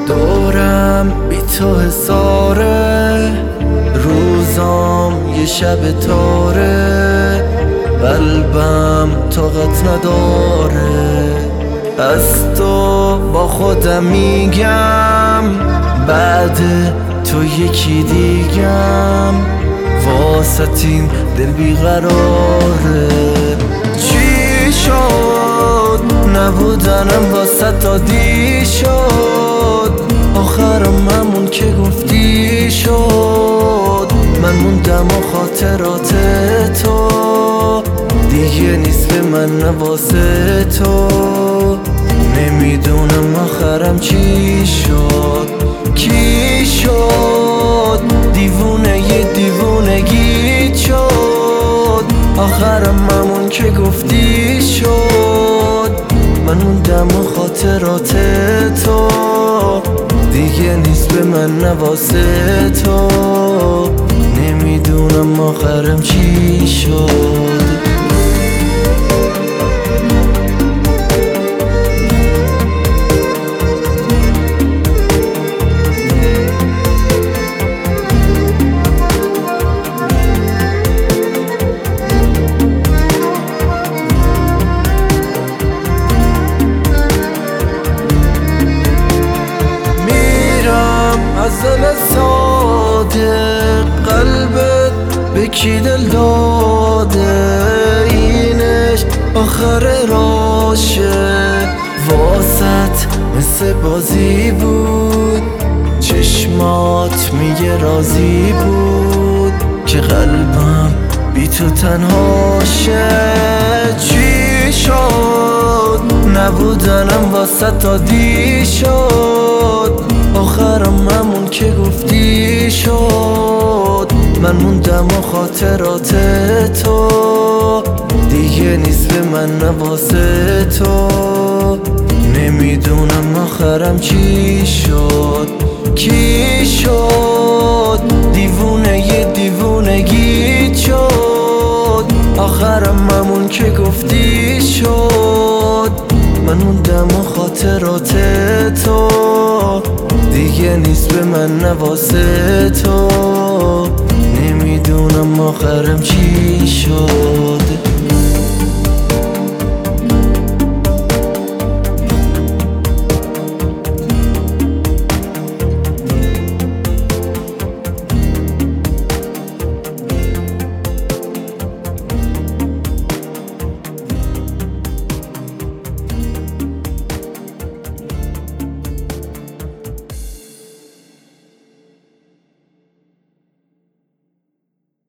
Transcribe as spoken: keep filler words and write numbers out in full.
دورم بی تو حساره، روزام یه شب تاره، قلبم طاقت نداره. از تو با خودم میگم بعد تو یکی دیگم، واسط این دل بیقراره. چی شد نبودنم واسط عادی شد، آخرم همون که گفتی شد. من موندم و خاطرات تو دیگه نیست به من واسه تو. نمیدونم آخرم چی شد، کی شد دیوونه یه دیوونگی شد. آخرم همون که گفتی شد. من موندم و خاطرات تو دیگه نیست به من واسه تو. نمیدونم آخرم چی شد. از دل صادق قلبت به کی دل داده، اینش آخر راشه. واسط مثل بازی بود، چشمات میگه راضی بود که قلبم بی تو تنهاشه. چی شد نبودنم واسط عادی شد، آخرم همون که گفتی شد. من موندم و خاطرات تو دیگه نیست به من واسه تو. نمیدونم آخرم چی شد، کی شد دیوونه یه دیوونگی شد. آخرم همون که گفتی شد. من موندم و خاطرات تو دیگه نیست به من واسه تو. نمیدونم آخرم چی شد.